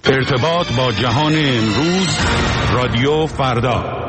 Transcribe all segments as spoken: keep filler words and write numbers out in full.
ارتباط با جهان امروز، رادیو فردا.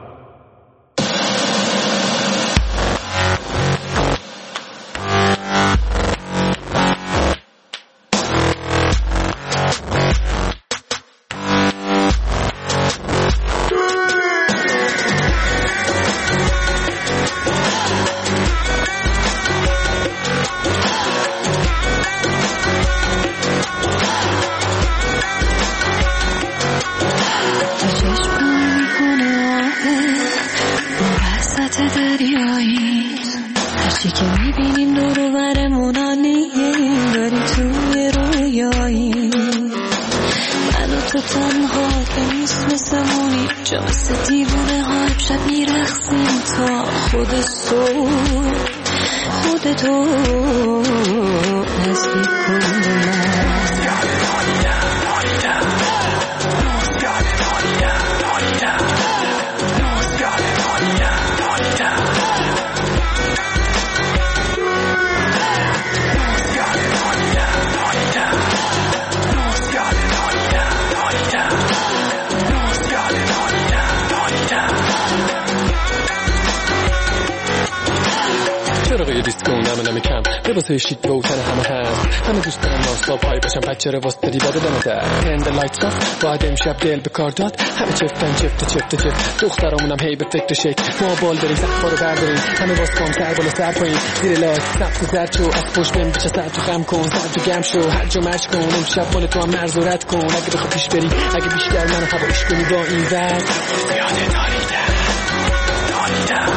لباسای شیک و اوتن همه هست، همه دوست دارن ناستا پای باشن، پچه رو واسه دادی بده دمه در هند لایت آف باید امشب دل به کار داد، همه چفتن چفت چفت چفت دخترامونم هی به فکر شک ما بال داریم سقفا رو برداریم، همه باز کام سر بالا سر پایین زیر لایت سبز زرد شو از پشت بهم بچه سر تو خم کن سر تو گم شو هر جا مش کن امشب مال تو هم مرز و رد کن اگه بخواه پیش بری اگه بیشتر منو هوایش کنی با این ورد زیاده داریدم داریدم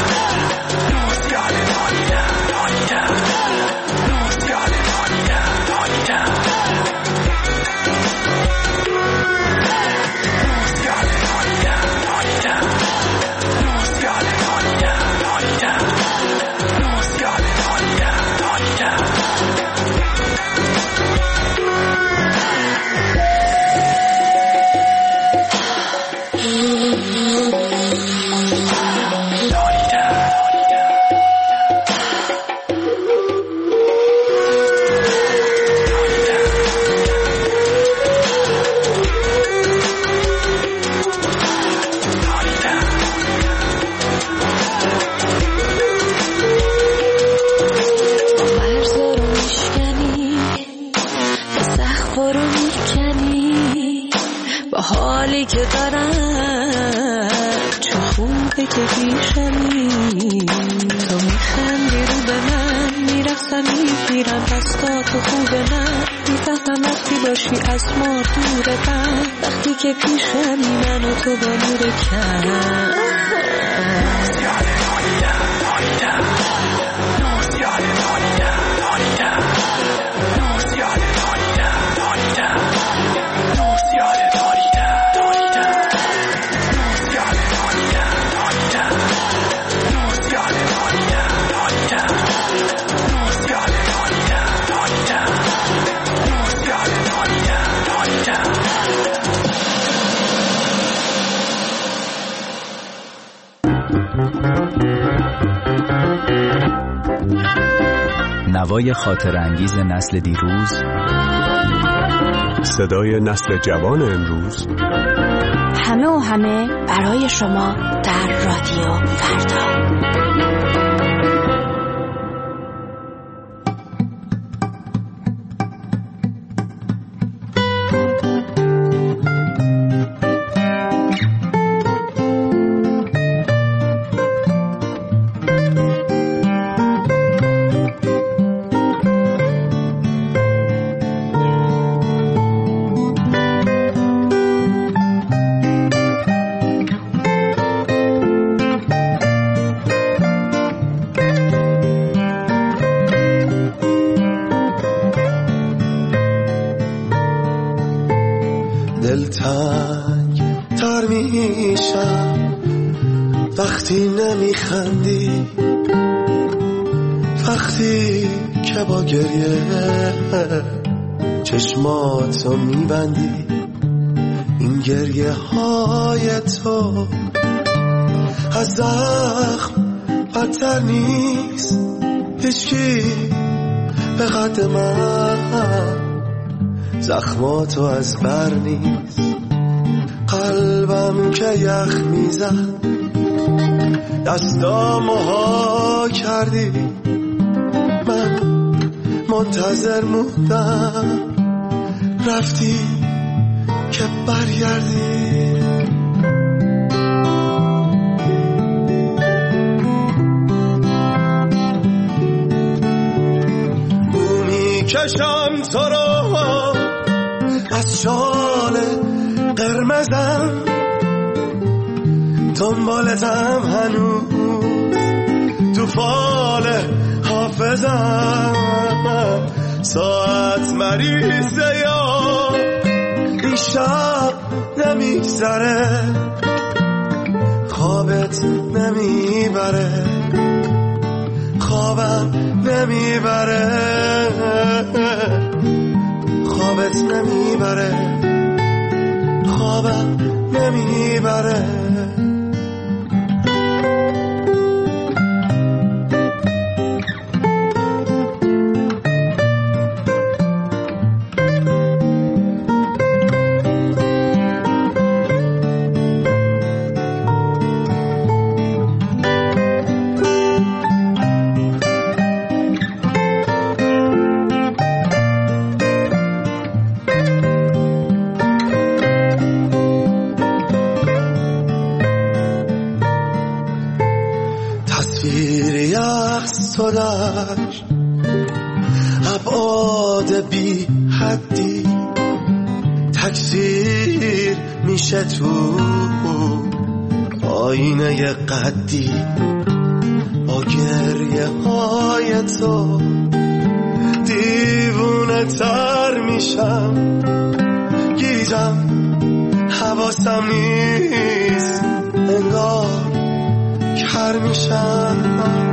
از ما دوره بند وقتی که پیشمی من و تو با نور کم نوای خاطر انگیز نسل دیروز، صدای نسل جوان امروز، همه و همه برای شما در رادیو فردا. دلتنگ تر میشم وقتی نمیخندی، وقتی که با گریه چشماتو میبندی. این گریه های تو از زخم بدتر نیست، هیچکی به قد من زخماتو از بر نیست، قلبم که یخ میزد دستامو ها کردی، من منتظر موندم رفتی که برگردی. بو میکشم تو رو از شال قرمزم، دنبالتم هنوز تو فال حافظم. ساعت مریضه یا این شب نمیگذره، خوابت نمیبره، خوابم نمیبره، خوابت نمیبره، خوابم نمیبره. صداش ابعاد بی حدی تکثیر میشه تو آینه قدی، با گریه های تو دیوونه تر میشم، گیجم حواسم نیست، انگار کر میشم.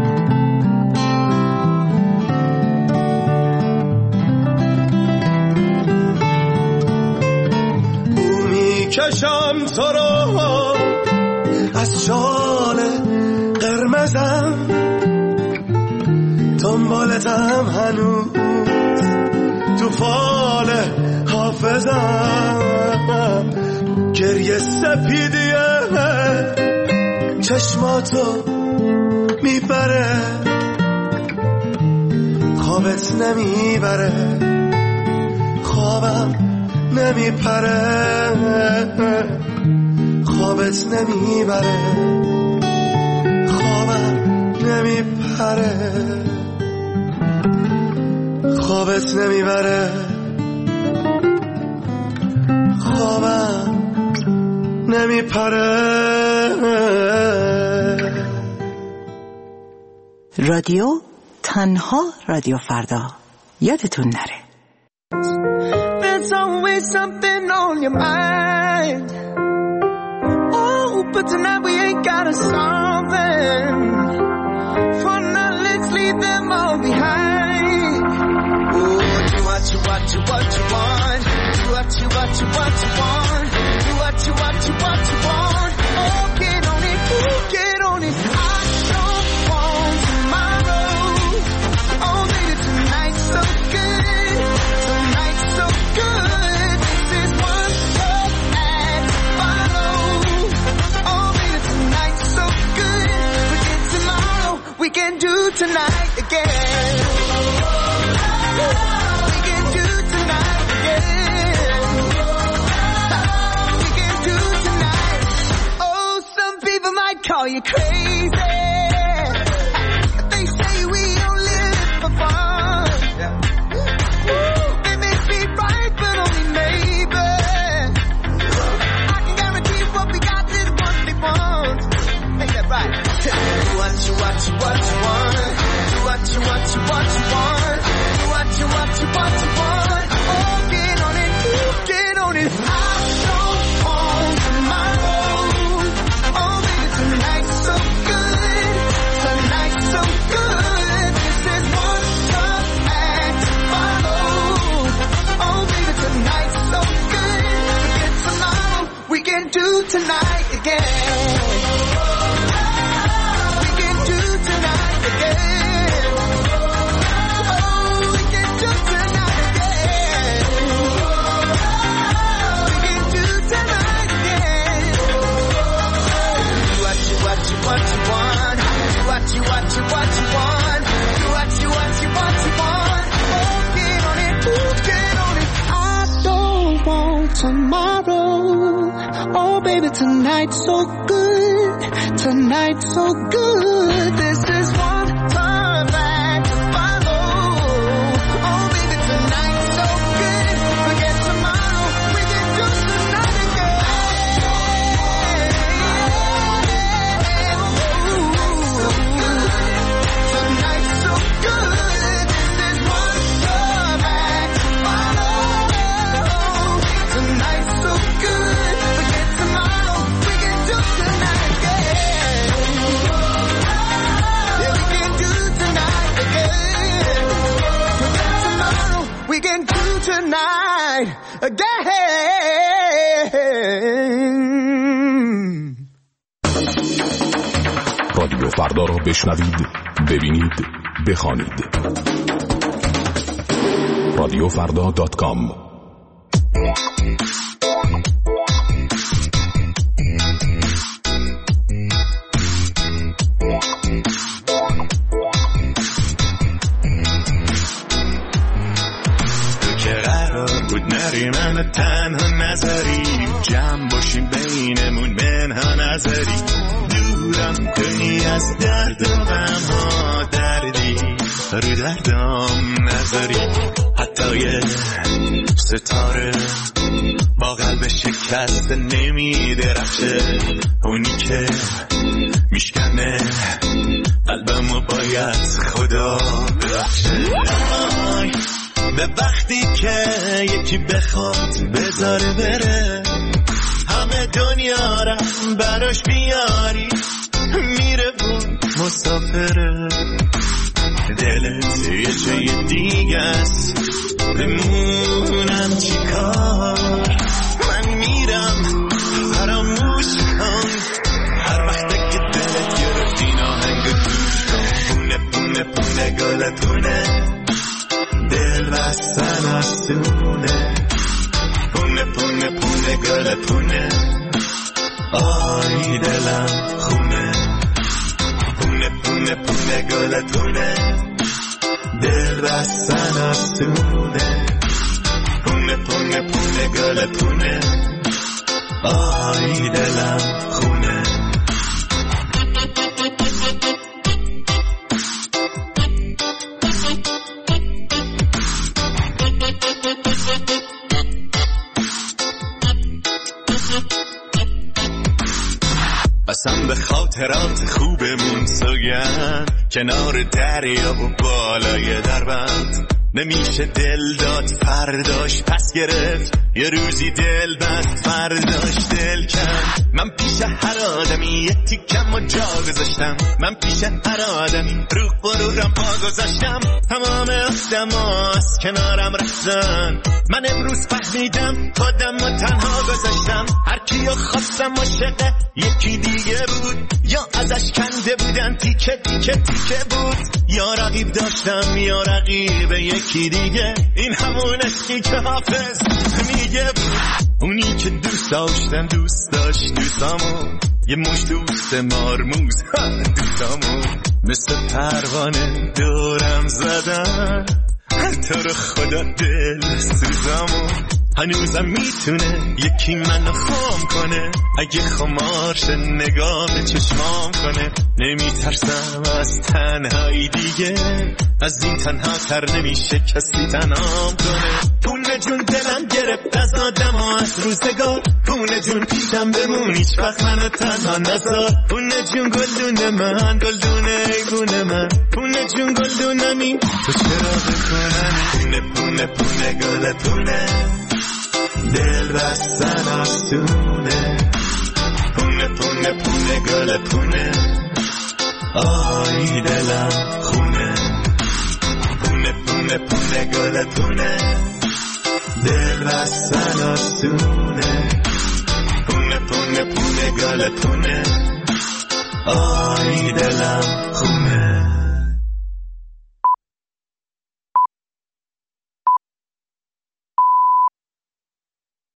کشم تو رو از شال قرمزم، دنبالتم هنوز تو فال حافظم. گریه سپیدیه چشماتو میبره، خوابت نمیبره، خوابم نمیپره، خوابت نمیبره، خوابم نمیپره، خوابت نمیبره، خوابم نمیپره. رادیو تنها رادیو فردا، یادتون نره. There's always something on your mind. Oh, but tonight we ain't gotta solve them. For now, let's leave them all behind. Oh, do what you what you what you want. Do what you what you what you want. Do what you what you what you want. Oh, get on it, ooh, get on it. I don't want tomorrow. Oh, baby, tonight's so good. Tonight's so good. This is one love and follow. Oh, baby, tonight's so good. Forget tomorrow. We can do tonight again. We can do tonight again. We can do tonight. Oh, some people might call you crazy. They say we don't live for fun. They may be right, but only maybe. I can guarantee what we got is what they want. Make that right. Do what you what you what you want. Do what you what you what you want. Do what you what you what you want. Oh, get on it, ooh, get on it. I don't want tomorrow. Oh, baby, tonight's so good. Tonight's so good. This is one tough act to follow. Oh, baby, tonight's so good. Forget tomorrow. We can do tonight again. We can do tonight again. Oh, we can do tonight again. tomorrow. Oh baby, tonight's so good, tonight's so good. This is one time back to follow. Oh baby, tonight's so good, forget tomorrow, we can do tonight again. Tonight's so good, this is one time back to follow. Tonight's so good, forget tomorrow, we can do tonight again. Yeah, we can do tonight again. Forget tomorrow, we can do tonight again. رادیو فردا را بشنوید، ببینید، بخوانید. رادیو فردا دات کام. من تنها نظری جمع باشیم بینمون منها نظری دورم کنی از درد و غم ها دردی رو دردم نظری حتی یه ستاره با قلب شکست نمی درخشه اونی که میشکنه قلبمو باید خدا ببخشه به وقتی که یکی بخواد بذاره بره همه دنیا را براش بیاری میره بود مسافره دلت یه جای دیگه است بمونم چی کار من میرم فراموش کن هر وقت که دلت گرفت این آهنگ گوش کن پونه پونه پونه گل پونه دل بستن آسونه پونه پونه پونه گل پونه آی دلم خونه پونه پونه پونه گل پونه دل بستن آسونه پونه پونه پونه گل پونه آی دلم خونه قسم به خاطرات خوبمون سوگند کنار دریا و بالای دربند نمیشه دل داد فرداش پس گرفت یه روزی دل بست فرداش دل کند من پیش هر آدمی یه تیکم و جا گذاشتم من پیش هر آدمی رو غرورم پا گذاشتم تمام آدما از کنارم رفتن من امروز فهمیدم خودم و تنها گذاشتم هر کیو خواستم عاشق یکی دیگه بود یا ازش کنده بودن تیکه تیکه تیکه بود یا رقیب داشتم یا رقیب یکی دیگه این همون عشقی که حافظ میگه بود اونی که دوست داشتم دوست داشت دوستامو یه مش دوست مارموز دوستامو مثل پروانه دورم زدن تو رو خدا دل سوزامو هنوزم میتونه یکی منو خام کنه اگه خمارش نگاه به چشمام کنه نمیترسم از تنهایی دیگه از این تنها تر نمیشه کسی تنهام کنه پونه جون دلم گرفت از آدم ها از روزگار پونه جون پیشم بمون هیچ وقت منو تنها نذار پونه جون گلدون من گلدون ایگون من پونه جون گلدونمی تو چرا بکنم پونه پونه پونه گل پونه دل بستن آسونه پونه پونه پونه گل پونه آی دلم خونه پونه پونه پونه گل پونه دل بستن آسونه پونه پونه پونه گل پونه آی دلم خونه